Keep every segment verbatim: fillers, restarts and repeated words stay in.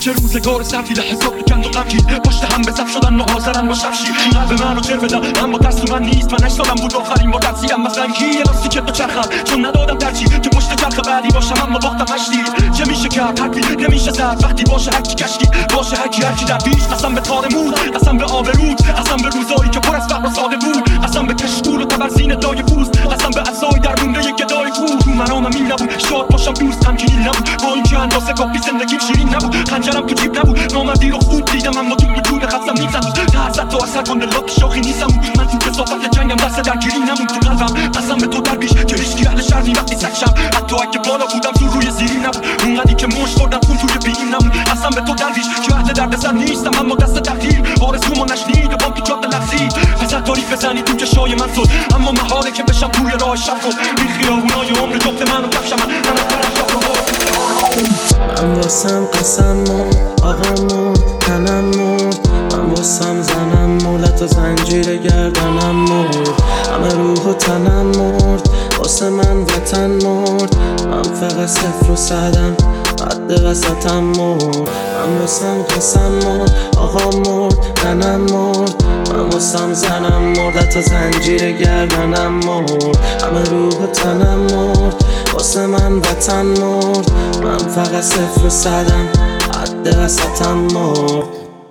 چه روزگار سختی ده حساب کند و غمگین پشت هم به صف شدن و حاضرن با شفشی قلب منو جر بدم اما دست من نیست. من هشت سالم بود آخرین بار دستیم از رنگی لاستیک دو چرخم چون ندادم ترجیح که پشت چرخ بعدی باشم اما باختم هشتی. چه میشه کرد حرفی نمیشه زد وقتی باشه هرکی کشکی باشه هرکی هرکی در پیش. قسم به تار مود قسم به آبرود قسم به روزایی که پر از فقر و ساده بود قسم به کشکول و تبرزین لای پوست قسم به عصای در مونده گدای کور. تو مرامم این نبود شاد باشم دوست غمگین نبود با اینکه اندازه کافی زندگیم شیرین نبود. خنجرم تو جیب نبود نامردی رو خوب دیدم اما تو وجود خستم نیستم ترزد تو اثر کنده لاک شاخی نیستم. من تو کثافت جنگم دست درگیری نمون تو قلبم قسم به تو در پیش که هیچکی اهل شر نی وقتی سگشم حتی اگه بالا بودم تو روی زیری نبود اونقدی که مشت خوردم خون توی بیگیم نمون. قسم به تو درویش که اهل دردسر نیستم اما دست تغییر آرزومو نشنید و بام تو جاده لغزید. پسر تاریخ بزنی تو چشای من شد اما محاله که بشم توی راه شب کن بی خیابونای عمر جفت منو کفشم من من واسم قسم مرد آقامون تنم مرد من واسم زنم مولت و زنجیر گردنم مرد همه روح و تنم مرد واسه من وطن مرد من فقط صفر و صدم حد وسطم مرد من واسم قسم مرد آقا مرد تنم مرد من واسم زنم مرد حتی زنجیر گردنم مرد همه روح و تنم مرد واسه من وطن مرد من فقط صفر و صدم حد وسطم مرد.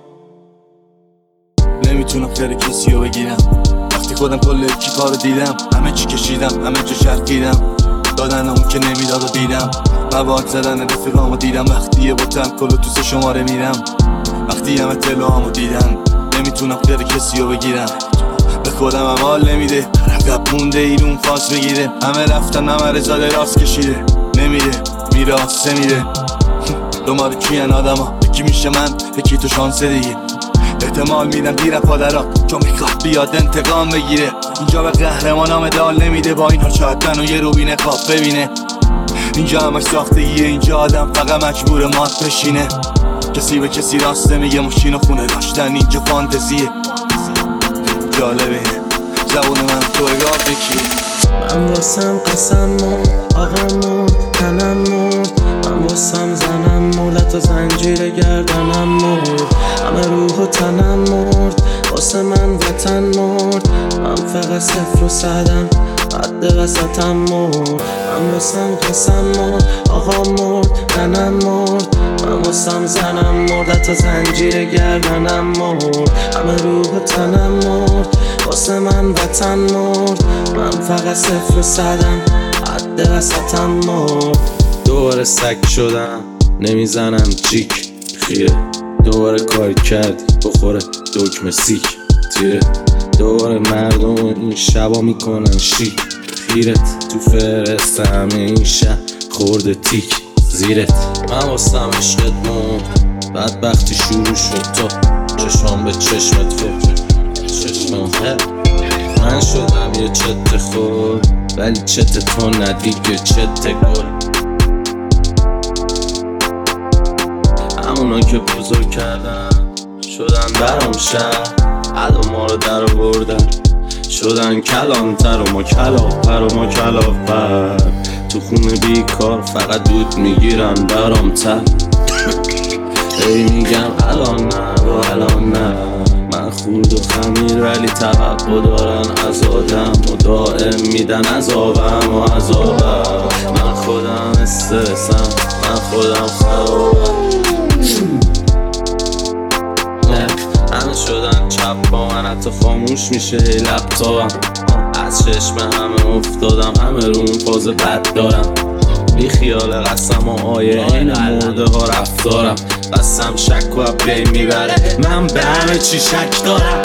نمیتونم خیر کسی رو بگیرم وقتی خودم کل کیفا رو دیدم همه چی کشیدم همه جا شرقیدم دادن اون که نمیداد و دیدم مواد زدن رفیقامو دیدم وقتی بودم کل تو سه شماره میرم وقتی همه تلوامو دیدم نمیتونم خیر کسی رو بگیرم به خودم هم حال نمیده عقب مونده ایرون فاز بگیره همه رفتن همه رزاده راست کشیده نمیره میره آسه میره دوماره کیان آدم ها یکی میشه من یکی تو شانسه دیگه احتمال میدم دیرم پادرات چون میخواد بیاد انتقام بگیره اینجا به قهرمانام مدال نمیده با اینها شاید منو یه روبین خواب ببینه اینجا همش ساختگیه اینجا آدم فقط مجبور مات بشینه کسی به کسی راسته میگه ماشین و خونه داشتن اینجا فانتزیه جالبه اینه زبون من تو اگاه بکیه. من واسم قسم مرد آقا مرد تنم مرد من واسم زنم مولت و زنجیر گردنم مرد همه روح و تنم مرد واسه من وطن مرد من فقط صفر و صدم حد وسطم مرد من واسم قسم مرد آقا مرد تنم مرد من واسم زنم مرد حتی زنجیر گردنم مرد همه روح و تنم مرد واسه من وطن مرد من فقط صفر و صدم حد وسطم مرد. دوباره سگ شدم نمیزنم جیک خیره دوباره کار کردی بخوره دکمه سیک تیره دوباره مردم این شبا میکنن شیک خیرت تو فرست همه این شب خورده تیک زیرت. من واسم عشقت مرد بدبختی شروع شد تو چشم به چشمت خود چشم من شدم یه چت خود ولی چت تو ندیگه چت گل همونا که بزرگ کردن شدن برام شهر عدا ما رو در آوردن شدن کلانتر و ما کلافر و ما کلافر تو خونه بیکار فقط دود میگیرن برام تر ای میگم الان نه و الان نه من خورد و خمیر ولی توقع دارن از آدم و دائم میدن عذابم و عذابم من خودم استرسم من خودم خرابم همه شدن چپ با من حتی خاموش میشه هی لپتاپم از چشم همه افتادم همه رو اون فاز بد دارم بی خیال قسم و آیه این مرده ها رفتارم قسم شک و بین میبره من به همه چی شک دارم.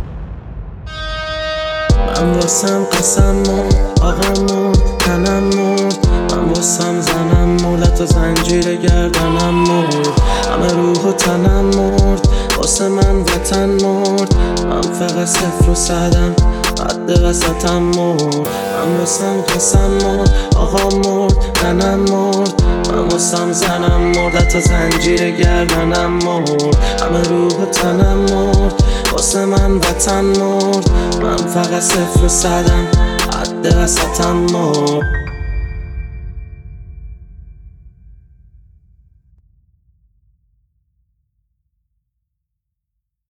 من واسم قسم مرد آقا مرد تنم مرد من واسم زنم مولت و زنجیر گردنم مرد همه روح و تنم مرد واسه من وطن مرد من فقط صفر و صدم حد وسطم مرد من واسم قسم مرد آقا مرد تنم مرد من واسم زنم مرد حتی زنجیر گردنم مرد همه روح و تنم مرد واسه من وطن مرد من فقط صفر و صدم حد وسطم مرد.